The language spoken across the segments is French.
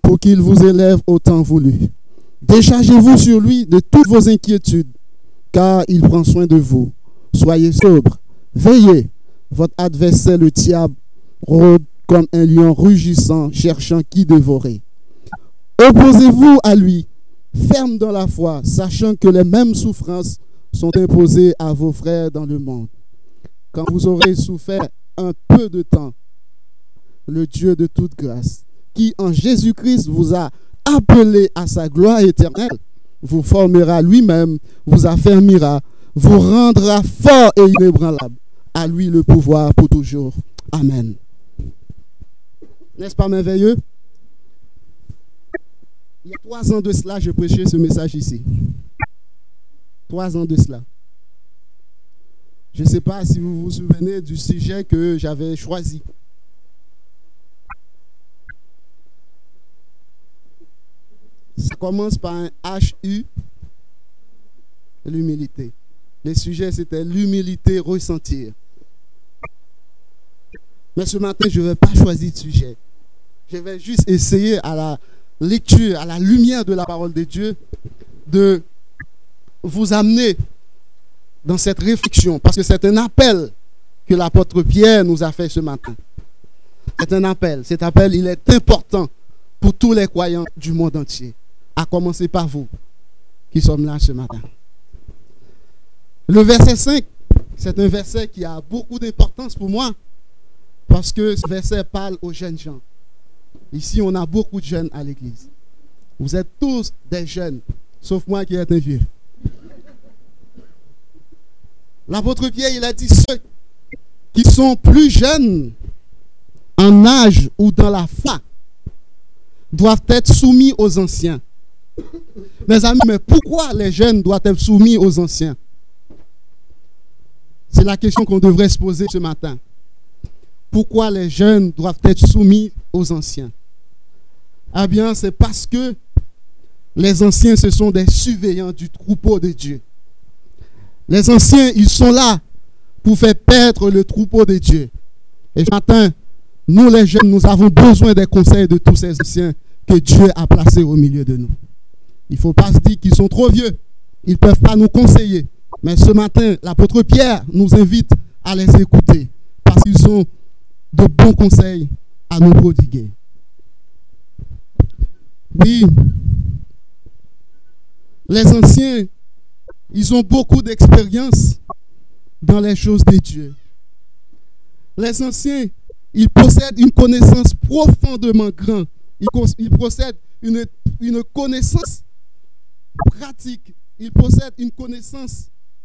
pour qu'il vous élève au temps voulu. Déchargez-vous sur lui de toutes vos inquiétudes, car il prend soin de vous. Soyez sobres, veillez. Votre adversaire, le diable, rôde comme un lion rugissant, cherchant qui dévorer. Opposez-vous à lui, ferme dans la foi, sachant que les mêmes souffrances sont imposées à vos frères dans le monde. Quand vous aurez souffert un peu de temps, le Dieu de toute grâce, qui en Jésus-Christ vous a appelé à sa gloire éternelle, vous formera lui-même, vous affermira, vous rendra fort et inébranlable. À lui le pouvoir pour toujours. Amen. N'est-ce pas merveilleux? Il y a 3 ans de cela, je prêchais ce message ici. 3 ans de cela. Je ne sais pas si vous vous souvenez du sujet que j'avais choisi. Ça commence par un HU, l'humilité. Le sujet, c'était l'humilité ressentir. Mais ce matin, je ne vais pas choisir de sujet. Je vais juste essayer à la lecture, à la lumière de la parole de Dieu, de vous amener dans cette réflexion. Parce que c'est un appel que l'apôtre Pierre nous a fait ce matin. C'est un appel. Cet appel, il est important pour tous les croyants du monde entier. À commencer par vous qui sommes là ce matin. Le verset 5, c'est un verset qui a beaucoup d'importance pour moi parce que ce verset parle aux jeunes gens. Ici, on a beaucoup de jeunes à l'église. Vous êtes tous des jeunes, sauf moi qui est un vieux. L'apôtre Pierre, il a dit ceux qui sont plus jeunes en âge ou dans la foi doivent être soumis aux anciens. Mes amis, mais pourquoi les jeunes doivent être soumis aux anciens? C'est la question qu'on devrait se poser ce matin. Pourquoi les jeunes doivent être soumis aux anciens? Eh bien, c'est parce que les anciens, ce sont des surveillants du troupeau de Dieu. Les anciens, ils sont là pour faire perdre le troupeau de Dieu. Et ce matin, nous les jeunes, nous avons besoin des conseils de tous ces anciens que Dieu a placés au milieu de nous. Il ne faut pas se dire qu'ils sont trop vieux. Ils ne peuvent pas nous conseiller. Mais ce matin, l'apôtre Pierre nous invite à les écouter parce qu'ils ont de bons conseils à nous prodiguer. Oui, les anciens, ils ont beaucoup d'expérience dans les choses de Dieu. Les anciens, ils possèdent une connaissance profondément grande. Ils possèdent une connaissance pratique. Ils possèdent une connaissance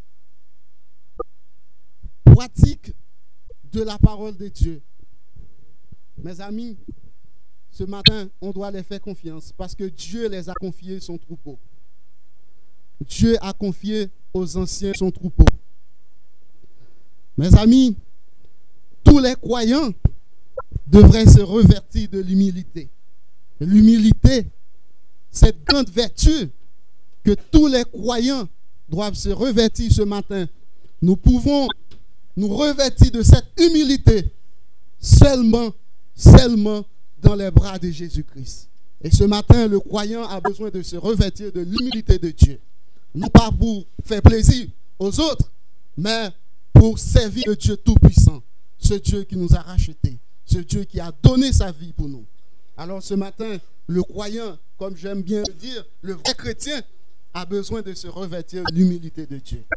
pratique de la parole de Dieu. Mes amis, ce matin, on doit les faire confiance parce que Dieu les a confiés son troupeau. Dieu a confié aux anciens son troupeau. Mes amis, tous les croyants devraient se revêtir de l'humilité. L'humilité, cette grande vertu que tous les croyants doivent se revêtir ce matin. Nous pouvons nous revêtir de cette humilité seulement dans les bras de Jésus-Christ. Et ce matin, le croyant a besoin de se revêtir de l'humilité de Dieu. Non pas pour faire plaisir aux autres, mais pour servir le Dieu Tout-Puissant, ce Dieu qui nous a rachetés, ce Dieu qui a donné sa vie pour nous. Alors ce matin, le croyant, comme j'aime bien le dire, le vrai chrétien, a besoin de se revêtir de l'humilité de Dieu.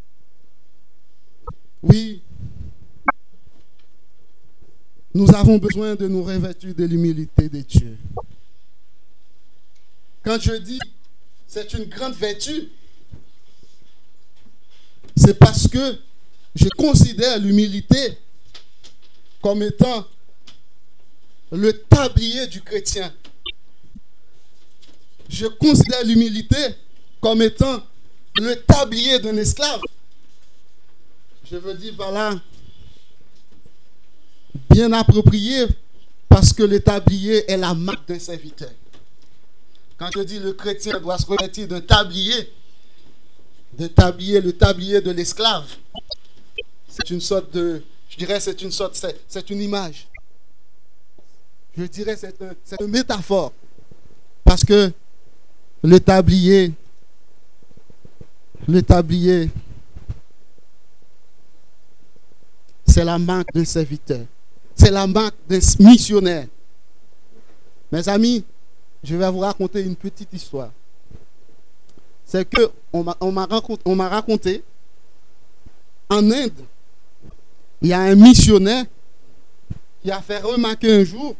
Oui, nous avons besoin de nous revêtir de l'humilité de Dieu. Quand je dis c'est une grande vertu, c'est parce que je considère l'humilité comme étant le tablier du chrétien. Je considère l'humilité comme étant le tablier d'un esclave. Je veux dire par là, bien approprié, parce que le tablier est la marque d'un serviteur. Quand je dis le chrétien doit se revêtir d'un tablier, le tablier de l'esclave, c'est une sorte de, je dirais c'est une image. Je dirais c'est une métaphore. Parce que le tablier, c'est la marque d'un serviteur. C'est la marque d'un missionnaire. Mes amis, je vais vous raconter une petite histoire. C'est que on m'a raconté, en Inde, il y a un missionnaire qui a fait remarquer un jour,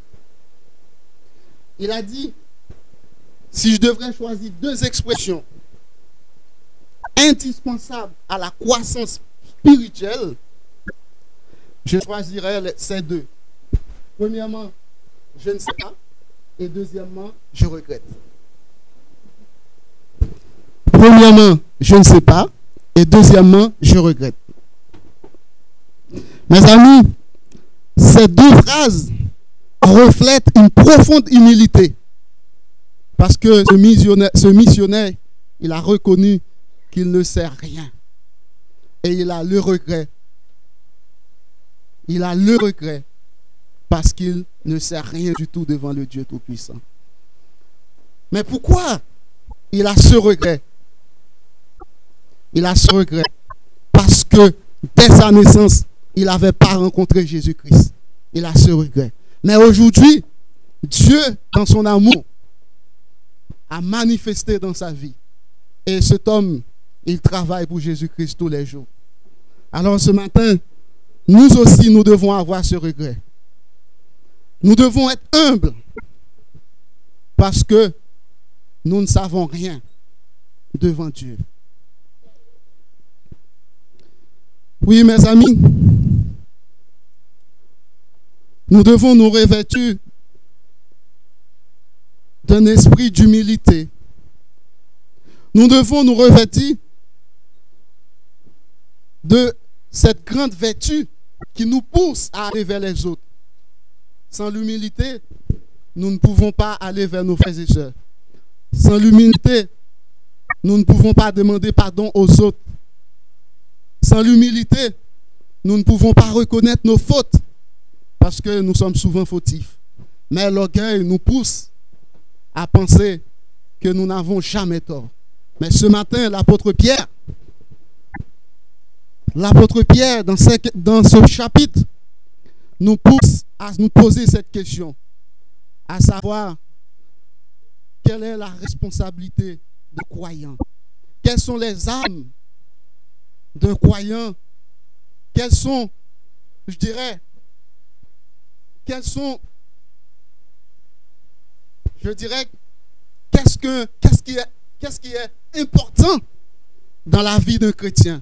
il a dit, si je devrais choisir deux expressions indispensables à la croissance spirituelle, je choisirais ces deux. Premièrement, je ne sais pas. Et deuxièmement, je regrette. Premièrement, je ne sais pas. Et deuxièmement, je regrette. Mes amis, ces deux phrases reflètent une profonde humilité. Parce que ce missionnaire, il a reconnu qu'il ne sait rien. Et il a le regret. Il a le regret parce qu'il ne sait rien du tout devant le Dieu Tout-Puissant. Mais pourquoi il a ce regret? Il a ce regret parce que dès sa naissance, il n'avait pas rencontré Jésus-Christ. Il a ce regret. Mais aujourd'hui, Dieu, dans son amour, a manifesté dans sa vie. Et cet homme, il travaille pour Jésus-Christ tous les jours. Alors ce matin, nous aussi, nous devons avoir ce regret. Nous devons être humbles parce que nous ne savons rien devant Dieu. Oui, mes amis, nous devons nous revêtir d'un esprit d'humilité. Nous devons nous revêtir de cette grande vertu qui nous pousse à aller vers les autres. Sans l'humilité, nous ne pouvons pas aller vers nos frères et sœurs. Sans l'humilité, nous ne pouvons pas demander pardon aux autres. Sans l'humilité, nous ne pouvons pas reconnaître nos fautes parce que nous sommes souvent fautifs. Mais l'orgueil nous pousse à penser que nous n'avons jamais tort. Mais ce matin, l'apôtre Pierre, dans ce chapitre, nous pousse à nous poser cette question, à savoir quelle est la responsabilité d'un croyant. Quelles sont les âmes d'un croyant? Quelles sont, je dirais, qu'est-ce qui est important dans la vie d'un chrétien?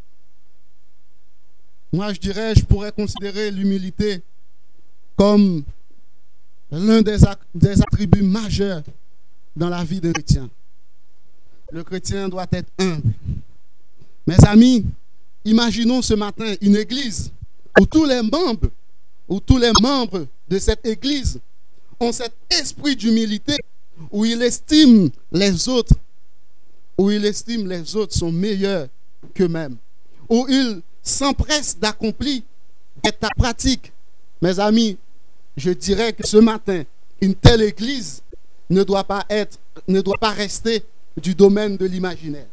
Moi, je pourrais considérer l'humilité comme l'un des attributs majeurs dans la vie d'un chrétien. Le chrétien doit être humble. Mes amis, imaginons ce matin une église où tous les membres de cette église ont cet esprit d'humilité, où ils estiment les autres sont meilleurs qu'eux-mêmes, où ils s'empressent d'accomplir des tas pratiques. Mes amis, je dirais que ce matin, une telle église ne doit pas rester du domaine de l'imaginaire.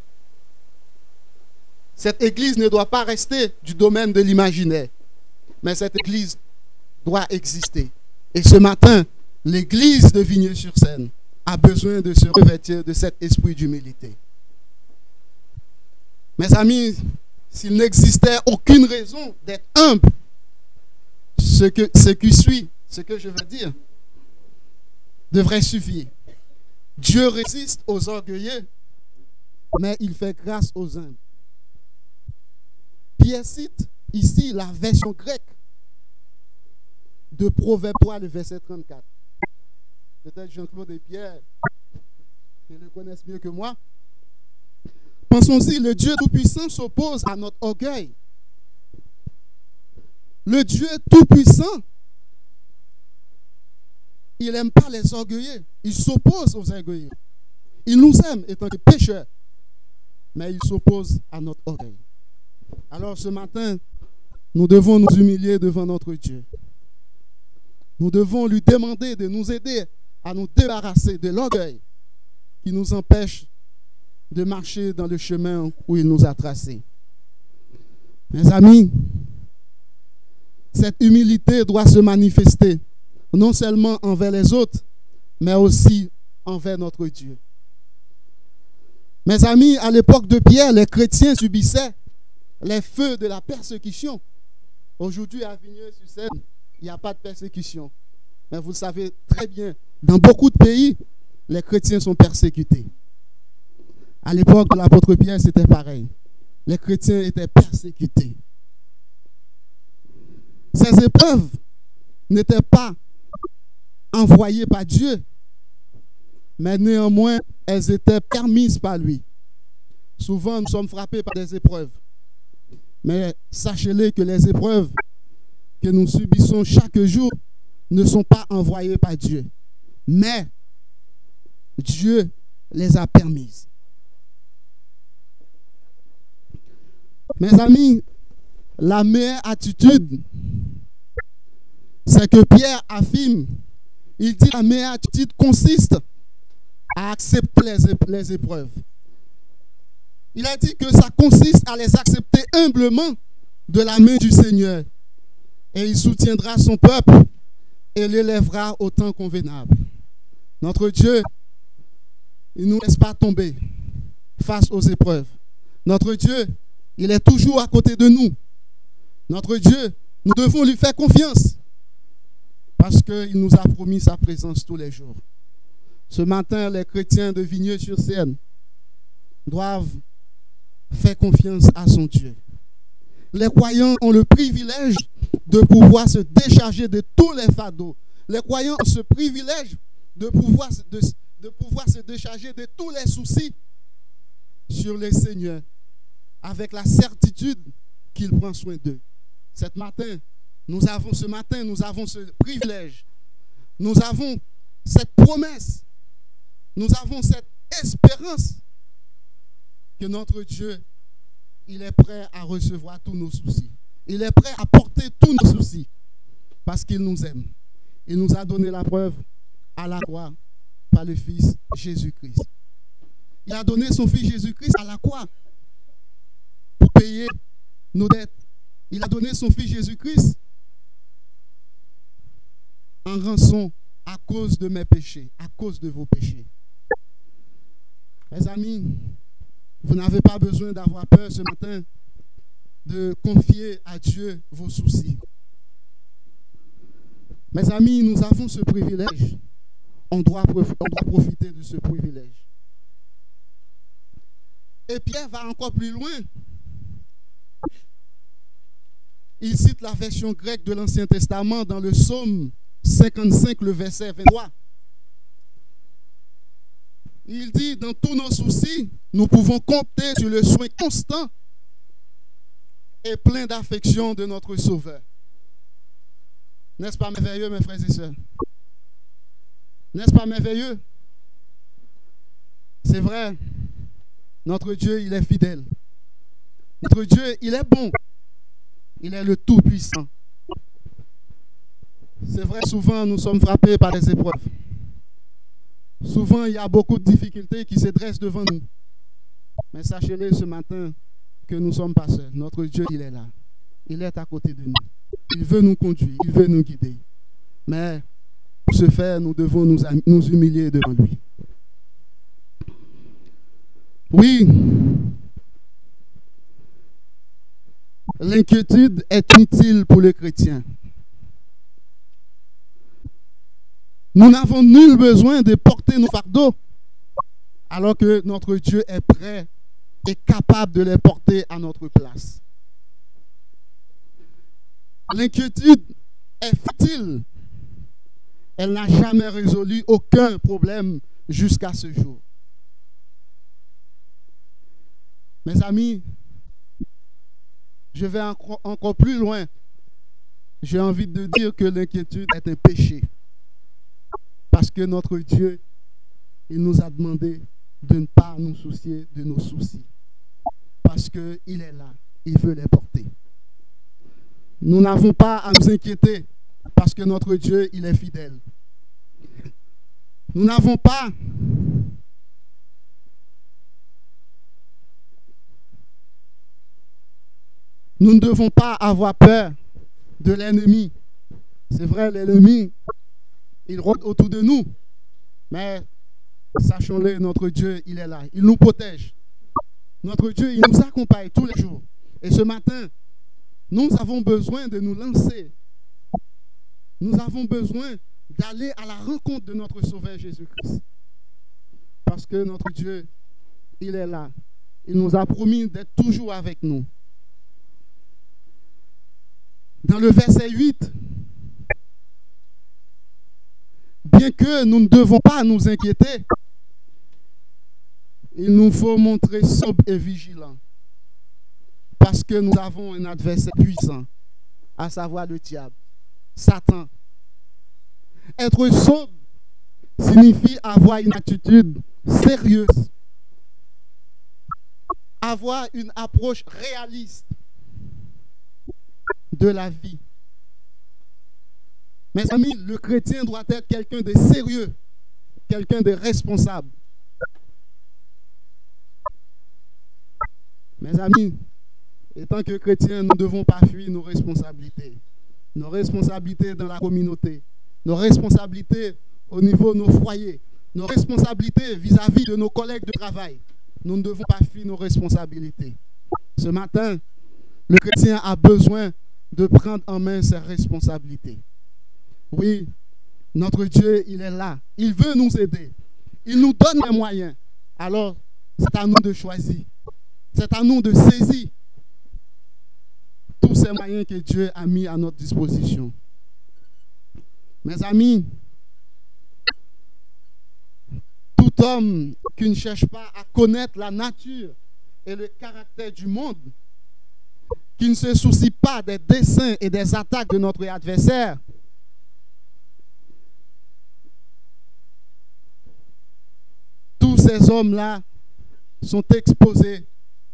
Cette église ne doit pas rester du domaine de l'imaginaire, mais cette église doit exister. Et ce matin, l'église de Vigneux-sur-Seine a besoin de se revêtir de cet esprit d'humilité. Mes amis, s'il n'existait aucune raison d'être humble, ce que je veux dire, devrait suffire. Dieu résiste aux orgueilleux, mais il fait grâce aux humbles. Pierre cite ici la version grecque de Proverbe 3, le verset 34. Peut-être Jean-Claude et Pierre, qui le connaissent mieux que moi. Pensons-y, le Dieu Tout-Puissant s'oppose à notre orgueil. Le Dieu Tout-Puissant, il n'aime pas les orgueilleux. Il s'oppose aux orgueilleux. Il nous aime étant que pécheurs, mais il s'oppose à notre orgueil. Alors ce matin, nous devons nous humilier devant notre Dieu. Nous devons lui demander de nous aider à nous débarrasser de l'orgueil qui nous empêche de marcher dans le chemin où il nous a tracé. Mes amis, cette humilité doit se manifester non seulement envers les autres, mais aussi envers notre Dieu. Mes amis, à l'époque de Pierre, les chrétiens subissaient les feux de la persécution. Aujourd'hui, à Vigneux-sur-Seine, il n'y a pas de persécution. Mais vous le savez très bien, dans beaucoup de pays, les chrétiens sont persécutés. À l'époque de l'apôtre Pierre, c'était pareil. Les chrétiens étaient persécutés. Ces épreuves n'étaient pas envoyées par Dieu, mais néanmoins, elles étaient permises par lui. Souvent, nous sommes frappés par des épreuves. Mais sachez-le que les épreuves que nous subissons chaque jour ne sont pas envoyées par Dieu. Mais Dieu les a permises. Mes amis, la meilleure attitude, c'est que Pierre affirme, il dit la meilleure attitude consiste à accepter les épreuves. Il a dit que ça consiste à les accepter humblement de la main du Seigneur. Et il soutiendra son peuple et l'élèvera au temps convenable. Notre Dieu, il ne nous laisse pas tomber face aux épreuves. Notre Dieu, il est toujours à côté de nous. Notre Dieu, nous devons lui faire confiance parce qu'il nous a promis sa présence tous les jours. Ce matin, les chrétiens de Vigneux-sur-Seine doivent faire confiance à son Dieu. Les croyants ont le privilège de pouvoir se décharger de tous les fardeaux. Les croyants ont ce privilège de pouvoir se décharger de tous les soucis sur le Seigneur, avec la certitude qu'il prend soin d'eux. Ce matin, nous avons ce privilège. Nous avons cette promesse. Nous avons cette espérance que notre Dieu, il est prêt à recevoir tous nos soucis. Il est prêt à porter tous nos soucis parce qu'il nous aime. Il nous a donné la preuve à la croix par le Fils Jésus-Christ. Il a donné son Fils Jésus-Christ à la croix pour payer nos dettes. Il a donné son Fils Jésus-Christ en rançon à cause de mes péchés, à cause de vos péchés. Mes amis, vous n'avez pas besoin d'avoir peur ce matin de confier à Dieu vos soucis. Mes amis, nous avons ce privilège. On doit profiter de ce privilège. Et Pierre va encore plus loin. Il cite la version grecque de l'Ancien Testament dans le psaume 55, le verset 23. Il dit, dans tous nos soucis, nous pouvons compter sur le soin constant et plein d'affection de notre Sauveur. N'est-ce pas merveilleux, mes frères et sœurs? N'est-ce pas merveilleux? C'est vrai, notre Dieu, il est fidèle. Notre Dieu, il est bon. Il est le Tout-Puissant. C'est vrai, souvent, nous sommes frappés par des épreuves. Souvent, il y a beaucoup de difficultés qui se dressent devant nous. Mais sachez-le ce matin que nous ne sommes pas seuls. Notre Dieu, il est là. Il est à côté de nous. Il veut nous conduire. Il veut nous guider. Mais pour ce faire, nous devons nous humilier devant lui. Oui, l'inquiétude est inutile pour les chrétiens. Nous n'avons nul besoin de porter nos fardeaux, alors que notre Dieu est prêt et capable de les porter à notre place. L'inquiétude est futile. Elle n'a jamais résolu aucun problème jusqu'à ce jour. Mes amis, je vais encore plus loin. J'ai envie de dire que l'inquiétude est un péché. Parce que notre Dieu, il nous a demandé de ne pas nous soucier de nos soucis. Parce qu'il est là, il veut les porter. Nous n'avons pas à nous inquiéter parce que notre Dieu, il est fidèle. Nous n'avons pas Nous ne devons pas avoir peur de l'ennemi. C'est vrai, l'ennemi, il rôde autour de nous. Mais sachons-le, notre Dieu, il est là. Il nous protège. Notre Dieu, il nous accompagne tous les jours. Et ce matin, nous avons besoin de nous lancer. Nous avons besoin d'aller à la rencontre de notre Sauveur Jésus-Christ. Parce que notre Dieu, il est là. Il nous a promis d'être toujours avec nous. Dans le verset 8, bien que nous ne devons pas nous inquiéter, il nous faut montrer sobre et vigilant. Parce que nous avons un adversaire puissant, à savoir le diable, Satan. Être sobre signifie avoir une attitude sérieuse, avoir une approche réaliste de la vie. Mes amis, le chrétien doit être quelqu'un de sérieux, quelqu'un de responsable. Mes amis, étant que chrétiens, nous ne devons pas fuir nos responsabilités. Nos responsabilités dans la communauté, nos responsabilités au niveau de nos foyers, nos responsabilités vis-à-vis de nos collègues de travail. Nous ne devons pas fuir nos responsabilités. Ce matin, le chrétien a besoin de prendre en main ses responsabilités. Oui, notre Dieu, il est là. Il veut nous aider. Il nous donne les moyens. Alors, c'est à nous de choisir. C'est à nous de saisir tous ces moyens que Dieu a mis à notre disposition. Mes amis, tout homme qui ne cherche pas à connaître la nature et le caractère du monde, qui ne se soucie pas des desseins et des attaques de notre adversaire, tous ces hommes-là sont exposés,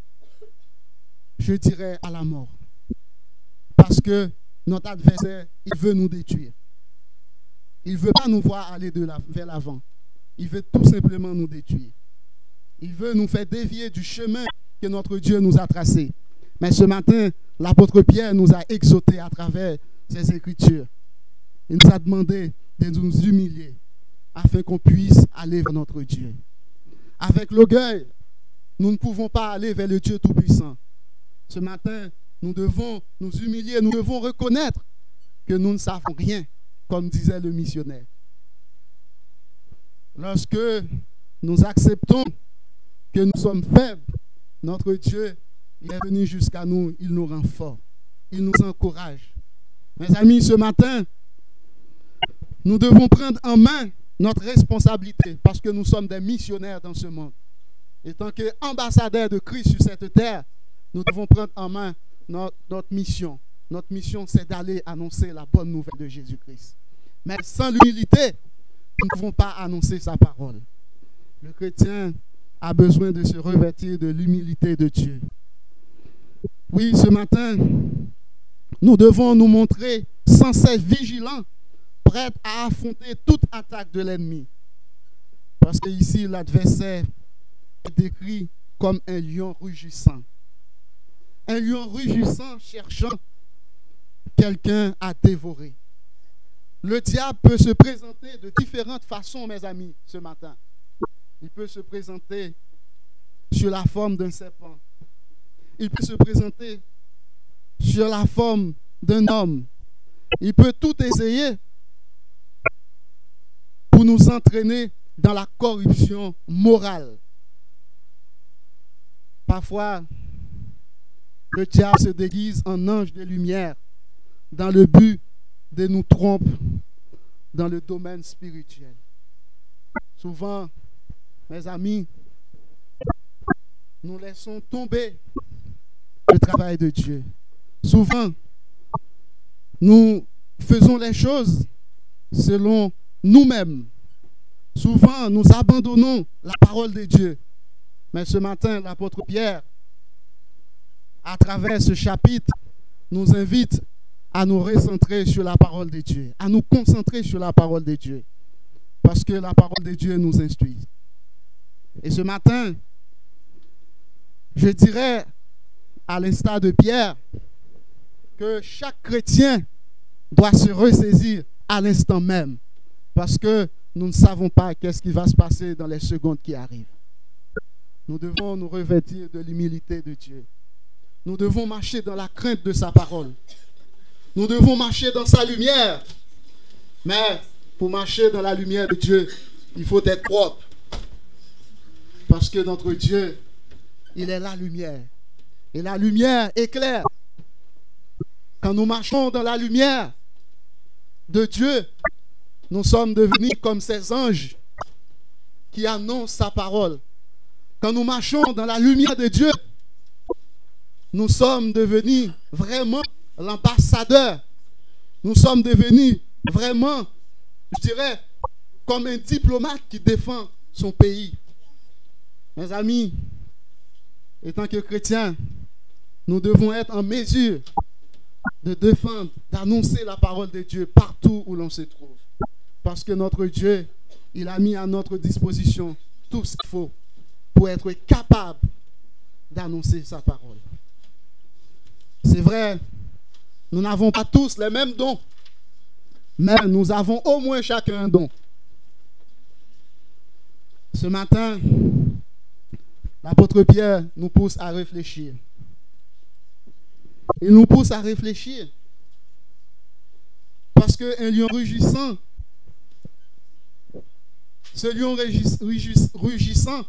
je dirais, à la mort. Parce que notre adversaire, il veut nous détruire. Il ne veut pas nous voir aller vers l'avant. Il veut tout simplement nous détruire. Il veut nous faire dévier du chemin que notre Dieu nous a tracé. Mais ce matin, l'apôtre Pierre nous a exhortés à travers ses écritures. Il nous a demandé de nous humilier afin qu'on puisse aller vers notre Dieu. Avec l'orgueil, nous ne pouvons pas aller vers le Dieu Tout-Puissant. Ce matin, nous devons nous humilier, nous devons reconnaître que nous ne savons rien, comme disait le missionnaire. Lorsque nous acceptons que nous sommes faibles, notre Dieu, il est venu jusqu'à nous, il nous rend forts, il nous encourage. Mes amis, ce matin, nous devons prendre en main notre responsabilité parce que nous sommes des missionnaires dans ce monde. Et tant qu'ambassadeurs de Christ sur cette terre, nous devons prendre en main notre mission. Notre mission, c'est d'aller annoncer la bonne nouvelle de Jésus-Christ. Mais sans l'humilité, nous ne pouvons pas annoncer sa parole. Le chrétien a besoin de se revêtir de l'humilité de Dieu. Oui, ce matin, nous devons nous montrer sans cesse vigilants, prêts à affronter toute attaque de l'ennemi. Parce que ici, l'adversaire est décrit comme un lion rugissant. Un lion rugissant cherchant quelqu'un à dévorer. Le diable peut se présenter de différentes façons, mes amis, ce matin. Il peut se présenter sur la forme d'un serpent. Il peut se présenter sur la forme d'un homme. Il peut tout essayer pour nous entraîner dans la corruption morale. Parfois, le diable se déguise en ange de lumière dans le but de nous tromper dans le domaine spirituel. Souvent, mes amis, nous laissons tomber le travail de Dieu. Souvent, nous faisons les choses selon nous-mêmes. Souvent, nous abandonnons la parole de Dieu. Mais ce matin, l'apôtre Pierre, à travers ce chapitre, nous invite à nous recentrer sur la parole de Dieu, à nous concentrer sur la parole de Dieu. parce que la parole de Dieu nous instruit. Et ce matin, je dirais, à l'instar de Pierre, que chaque chrétien doit se ressaisir à l'instant même, parce que nous ne savons pas qu'est-ce qui va se passer dans les secondes qui arrivent. Nous devons nous revêtir de l'humilité de Dieu. Nous devons marcher dans la crainte de sa parole. Nous devons marcher dans sa lumière. Mais pour marcher dans la lumière de Dieu, il faut être propre. Parce que notre Dieu, il est la lumière. Et la lumière éclaire. Quand nous marchons dans la lumière de Dieu, nous sommes devenus comme ces anges qui annoncent sa parole. Quand nous marchons dans la lumière de Dieu, nous sommes devenus vraiment l'ambassadeur. Nous sommes devenus vraiment, je dirais, comme un diplomate qui défend son pays. Mes amis, étant que chrétiens, nous devons être en mesure de défendre, d'annoncer la parole de Dieu partout où l'on se trouve. Parce que notre Dieu, il a mis à notre disposition tout ce qu'il faut pour être capable d'annoncer sa parole. C'est vrai, nous n'avons pas tous les mêmes dons, mais nous avons au moins chacun un don. Ce matin, l'apôtre Pierre nous pousse à réfléchir. Il nous pousse à réfléchir. Parce qu'un lion rugissant, ce lion rugissant,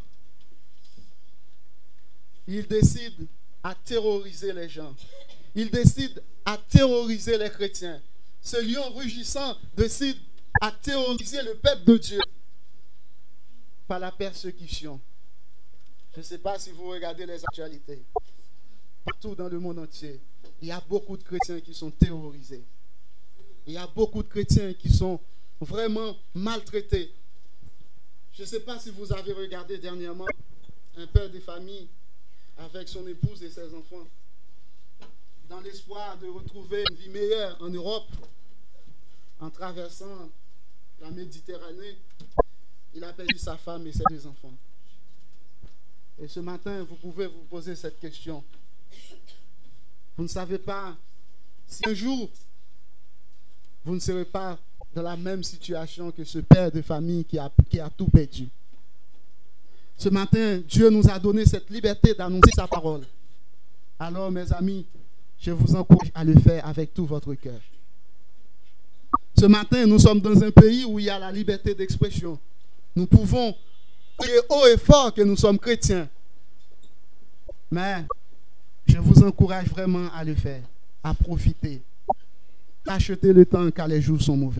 il décide à terroriser les gens. Il décide à terroriser les chrétiens. Ce lion rugissant décide à terroriser le peuple de Dieu par la persécution. Je ne sais pas si vous regardez les actualités. Partout dans le monde entier, il y a beaucoup de chrétiens qui sont terrorisés. Il y a beaucoup de chrétiens qui sont vraiment maltraités. Je ne sais pas si vous avez regardé dernièrement un père de famille avec son épouse et ses enfants, dans l'espoir de retrouver une vie meilleure en Europe, en traversant la Méditerranée. Il a perdu sa femme et ses deux enfants. Et ce matin, vous pouvez vous poser cette question. Vous ne savez pas si un jour, vous ne serez pas dans la même situation que ce père de famille qui a tout perdu. Ce matin, Dieu nous a donné cette liberté d'annoncer sa parole. Alors, mes amis, je vous encourage à le faire avec tout votre cœur. Ce matin, nous sommes dans un pays où il y a la liberté d'expression. Nous pouvons crier haut et fort que nous sommes chrétiens. Mais je vous encourage vraiment à le faire, à profiter. Rachetez le temps car les jours sont mauvais.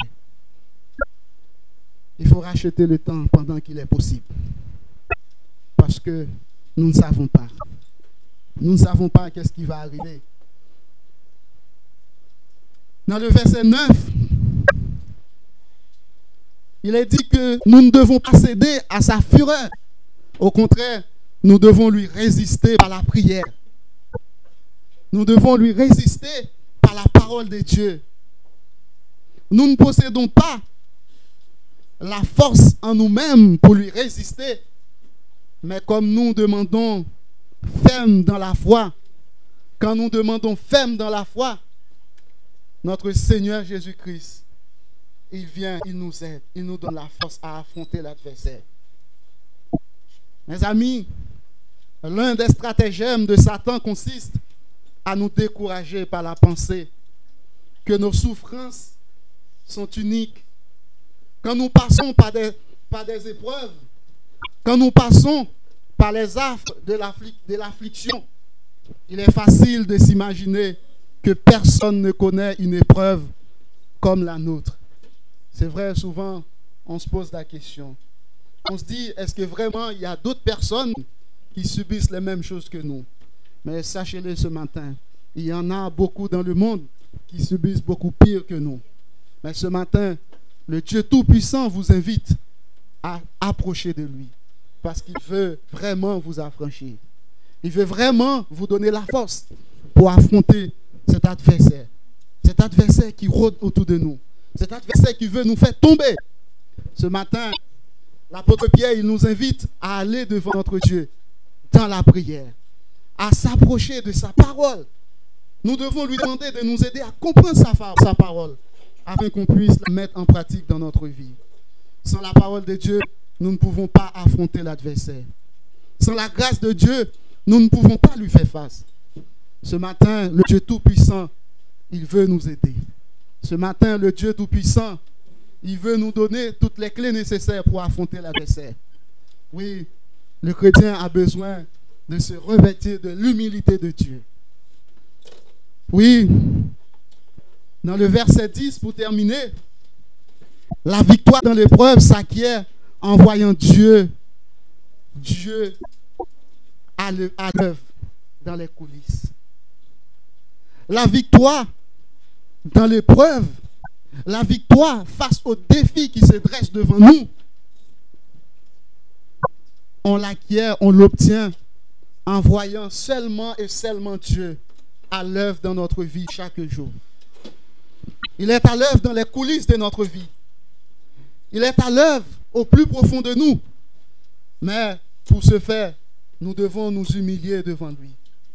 Il faut racheter le temps pendant qu'il est possible. Parce que nous ne savons pas. Nous ne savons pas qu'est-ce qui va arriver. Dans le verset 9, il est dit que nous ne devons pas céder à sa fureur. Au contraire, nous devons lui résister par la prière. Nous devons lui résister par la parole de Dieu. Nous ne possédons pas la force en nous-mêmes pour lui résister. Mais comme nous demandons ferme dans la foi, quand nous demandons ferme dans la foi, notre Seigneur Jésus-Christ, il vient, il nous aide, il nous donne la force à affronter l'adversaire. Mes amis, l'un des stratagèmes de Satan consiste à nous décourager par la pensée que nos souffrances sont uniques. Quand nous passons par des épreuves, quand nous passons par les affres de l'affliction, il est facile de s'imaginer que personne ne connaît une épreuve comme la nôtre. C'est vrai, souvent, on se pose la question. On se dit, est-ce que vraiment il y a d'autres personnes qui subissent les mêmes choses que nous? Mais sachez-le ce matin, il y en a beaucoup dans le monde qui subissent beaucoup pire que nous. Mais ce matin, le Dieu Tout-Puissant vous invite à approcher de lui. Parce qu'il veut vraiment vous affranchir. Il veut vraiment vous donner la force pour affronter cet adversaire. Cet adversaire qui rôde autour de nous. Cet adversaire qui veut nous faire tomber. Ce matin, l'apôtre Pierre, il nous invite à aller devant notre Dieu dans la prière, à s'approcher de sa parole. Nous devons lui demander de nous aider à comprendre sa parole, afin qu'on puisse la mettre en pratique dans notre vie. Sans la parole de Dieu, nous ne pouvons pas affronter l'adversaire. Sans la grâce de Dieu, nous ne pouvons pas lui faire face. Ce matin, le Dieu Tout-Puissant, il veut nous aider. Ce matin, le Dieu Tout-Puissant, il veut nous donner toutes les clés nécessaires pour affronter l'adversaire. Oui, le chrétien a besoin de se revêtir de l'humilité de Dieu. Oui, dans le verset 10, pour terminer, la victoire dans l'épreuve s'acquiert en voyant Dieu à l'œuvre dans les coulisses. La victoire dans l'épreuve, la victoire face aux défis qui se dressent devant nous, on l'acquiert, on l'obtient en voyant seulement et seulement Dieu à l'œuvre dans notre vie chaque jour. Il est à l'œuvre dans les coulisses de notre vie. Il est à l'œuvre au plus profond de nous. Mais pour ce faire, nous devons nous humilier devant lui.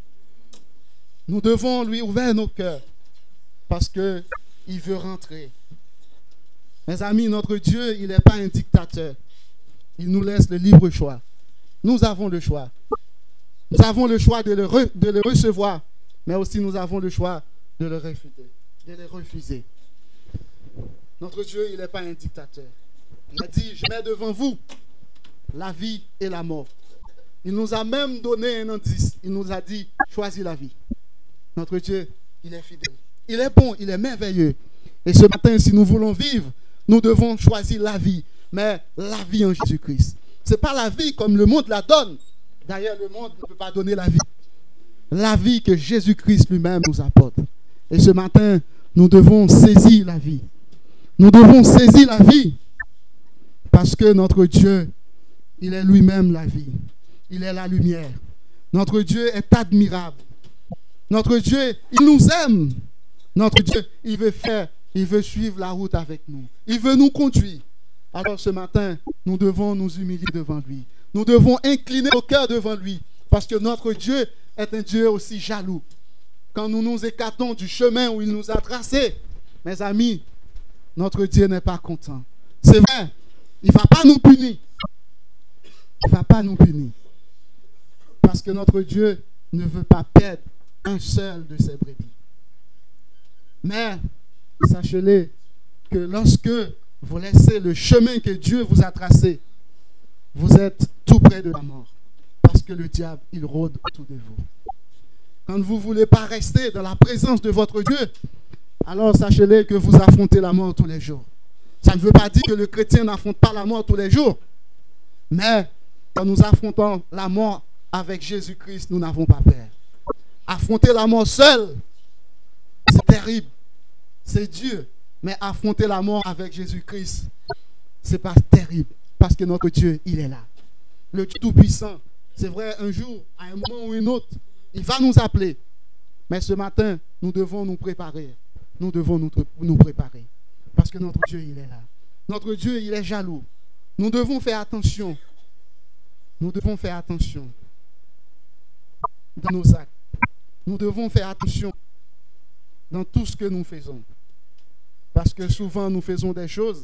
Nous devons lui ouvrir nos cœurs parce qu'il veut rentrer. Mes amis, notre Dieu, il n'est pas un dictateur. Il nous laisse le libre choix. Nous avons le choix. Nous avons le choix de le recevoir, mais aussi nous avons le choix de le refuser. Notre Dieu, il n'est pas un dictateur. Il a dit, je mets devant vous la vie et la mort. Il nous a même donné un indice. Il nous a dit, choisis la vie. Notre Dieu, il est fidèle. Il est bon, il est merveilleux. Et ce matin, si nous voulons vivre, nous devons choisir la vie. Mais la vie en Jésus-Christ. Ce n'est pas la vie comme le monde la donne. D'ailleurs, le monde ne peut pas donner la vie. La vie que Jésus-Christ lui-même nous apporte. Et ce matin, nous devons saisir la vie. Nous devons saisir la vie. Parce que notre Dieu, il est lui-même la vie. Il est la lumière. Notre Dieu est admirable. Notre Dieu, il nous aime. Notre Dieu, il veut suivre la route avec nous. Il veut nous conduire. Alors ce matin, nous devons nous humilier devant lui. Nous devons incliner nos cœurs devant lui. Parce que notre Dieu est un Dieu aussi jaloux. Quand nous nous écartons du chemin où il nous a tracé, mes amis, notre Dieu n'est pas content. C'est vrai, il ne va pas nous punir. Il ne va pas nous punir. Parce que notre Dieu ne veut pas perdre un seul de ses brebis. Mais, sachez-le que lorsque vous laissez le chemin que Dieu vous a tracé, vous êtes tout près de la mort. Parce que le diable, il rôde autour de vous. Quand vous ne voulez pas rester dans la présence de votre Dieu, alors sachez-le que vous affrontez la mort tous les jours. Ça ne veut pas dire que le chrétien n'affronte pas la mort tous les jours. Mais quand nous affrontons la mort avec Jésus-Christ, nous n'avons pas peur. Affronter la mort seul, c'est terrible. C'est Dieu. Mais affronter la mort avec Jésus-Christ, c'est pas terrible. Parce que notre Dieu, il est là. Le Dieu Tout-Puissant, c'est vrai, un jour, à un moment ou un autre, il va nous appeler. Mais ce matin, nous devons nous préparer. Nous devons nous préparer. Parce que notre Dieu, il est là. Notre Dieu, il est jaloux. Nous devons faire attention. Nous devons faire attention dans nos actes. Nous devons faire attention dans tout ce que nous faisons. Parce que souvent, nous faisons des choses,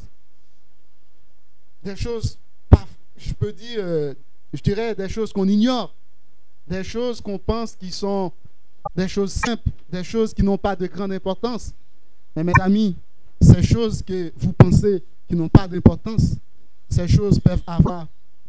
je peux dire, je dirais des choses qu'on ignore, des choses qu'on pense qui sont des choses simples, des choses qui n'ont pas de grande importance. Mais mes amis, ces choses que vous pensez qui n'ont pas d'importance, ces choses peuvent avoir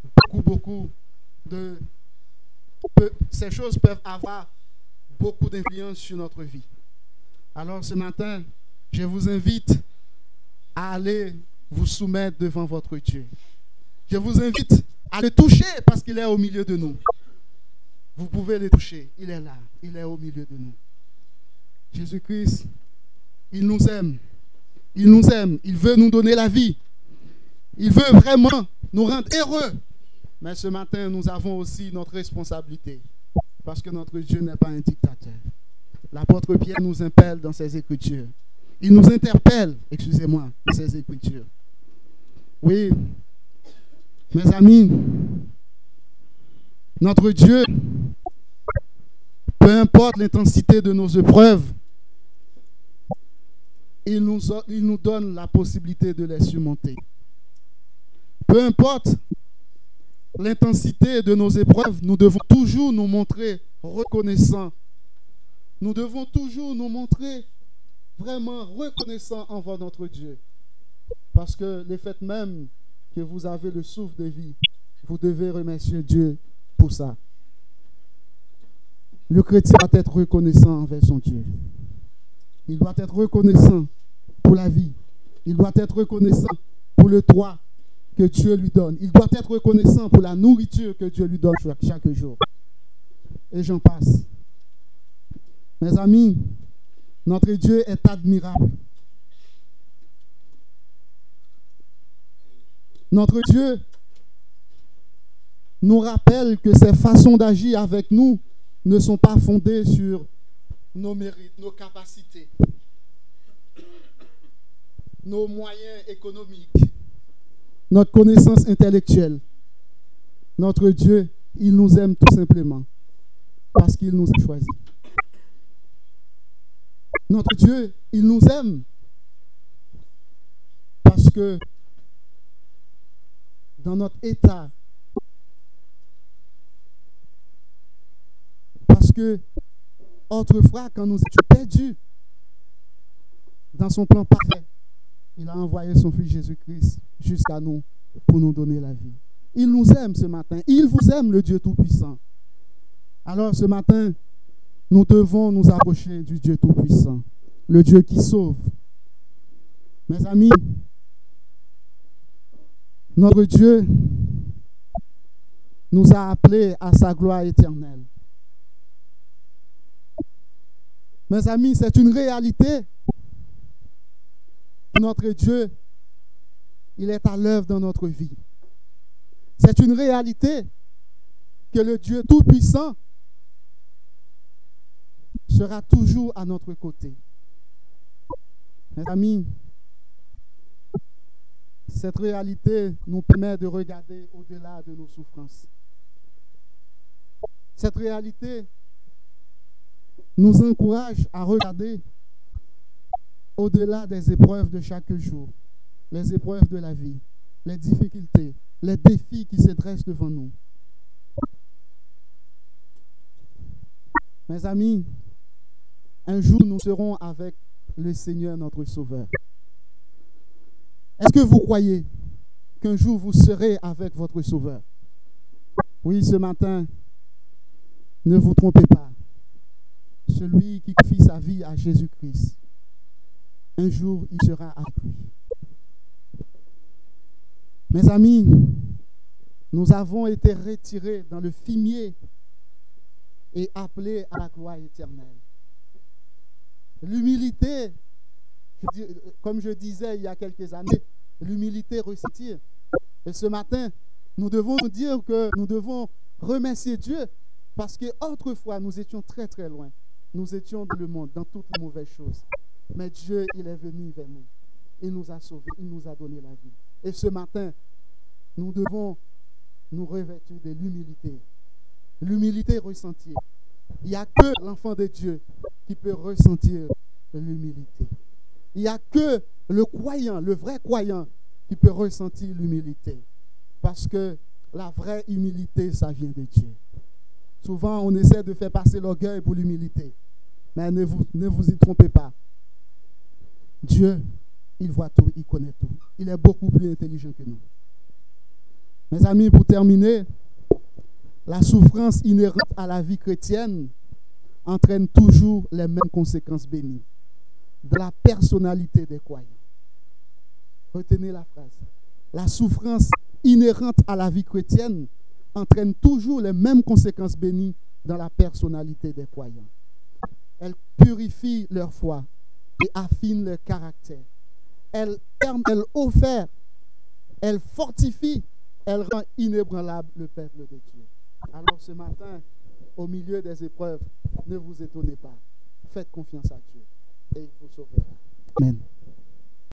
ces choses peuvent avoir beaucoup d'influence sur notre vie. Alors ce matin, je vous invite à aller vous soumettre devant votre Dieu. Je vous invite à le toucher parce qu'il est au milieu de nous. Vous pouvez le toucher. Il est là. Il est au milieu de nous. Jésus-Christ, il nous aime. Il nous aime. Il veut nous donner la vie. Il veut vraiment nous rendre heureux. Mais ce matin, nous avons aussi notre responsabilité. Parce que notre Dieu n'est pas un dictateur. L'apôtre Pierre nous impelle dans ses Écritures. Il nous interpelle, dans ses Écritures. Oui, mes amis, notre Dieu, peu importe l'intensité de nos épreuves, il nous donne la possibilité de les surmonter. Peu importe l'intensité de nos épreuves, nous devons toujours nous montrer reconnaissants. Nous devons toujours nous montrer vraiment reconnaissants envers notre Dieu. Parce que le fait même que vous avez le souffle de vie, vous devez remercier Dieu pour ça. Le chrétien doit être reconnaissant envers son Dieu. Il doit être reconnaissant pour la vie. Il doit être reconnaissant pour le toit que Dieu lui donne. Il doit être reconnaissant pour la nourriture que Dieu lui donne chaque jour. Et j'en passe. Mes amis, notre Dieu est admirable. Notre Dieu nous rappelle que ses façons d'agir avec nous ne sont pas fondées sur nos mérites, nos capacités, nos moyens économiques, notre connaissance intellectuelle. Notre Dieu, il nous aime tout simplement parce qu'il nous a choisis. Notre Dieu, il nous aime parce que dans notre état, parce que autrefois, quand nous étions perdus dans son plan parfait, il a envoyé son Fils Jésus-Christ jusqu'à nous pour nous donner la vie. Il nous aime ce matin. Il vous aime, le Dieu Tout-Puissant. Alors ce matin, nous devons nous approcher du Dieu Tout-Puissant, le Dieu qui sauve. Mes amis, notre Dieu nous a appelés à sa gloire éternelle. Mes amis, c'est une réalité. Notre Dieu, il est à l'œuvre dans notre vie. C'est une réalité que le Dieu Tout-Puissant sera toujours à notre côté. Mes amis, cette réalité nous permet de regarder au-delà de nos souffrances. Cette réalité nous encourage à regarder au-delà des épreuves de chaque jour, les épreuves de la vie, les difficultés, les défis qui se dressent devant nous. Mes amis, un jour nous serons avec le Seigneur notre Sauveur. Est-ce que vous croyez qu'un jour vous serez avec votre Sauveur? Oui, ce matin, ne vous trompez pas. Celui qui confie sa vie à Jésus-Christ, un jour il sera avec lui. Mes amis, nous avons été retirés dans le fumier et appelés à la gloire éternelle. L'humilité, comme je disais il y a quelques années, l'humilité ressentir. Et ce matin, nous devons nous dire que nous devons remercier Dieu parce qu'autrefois, nous étions très très loin. Nous étions dans le monde, dans toutes les mauvaises choses. Mais Dieu, il est venu vers nous. Il nous a sauvés, il nous a donné la vie. Et ce matin, nous devons nous revêtir de l'humilité. L'humilité ressentir. Il n'y a que l'enfant de Dieu qui peut ressentir l'humilité. Il n'y a que le croyant, le vrai croyant, qui peut ressentir l'humilité. Parce que la vraie humilité, ça vient de Dieu. Souvent, on essaie de faire passer l'orgueil pour l'humilité. Mais ne vous y trompez pas. Dieu, il voit tout, il connaît tout. Il est beaucoup plus intelligent que nous. Mes amis, pour terminer, la souffrance inhérente à la vie chrétienne entraîne toujours les mêmes conséquences bénies de la personnalité des croyants. Retenez la phrase. La souffrance inhérente à la vie chrétienne entraîne toujours les mêmes conséquences bénies dans la personnalité des croyants. Elle purifie leur foi et affine leur caractère. Elle offre, elle fortifie, elle rend inébranlable le peuple de Dieu. Alors ce matin, au milieu des épreuves, ne vous étonnez pas. Faites confiance à Dieu et il vous sauvera. Amen.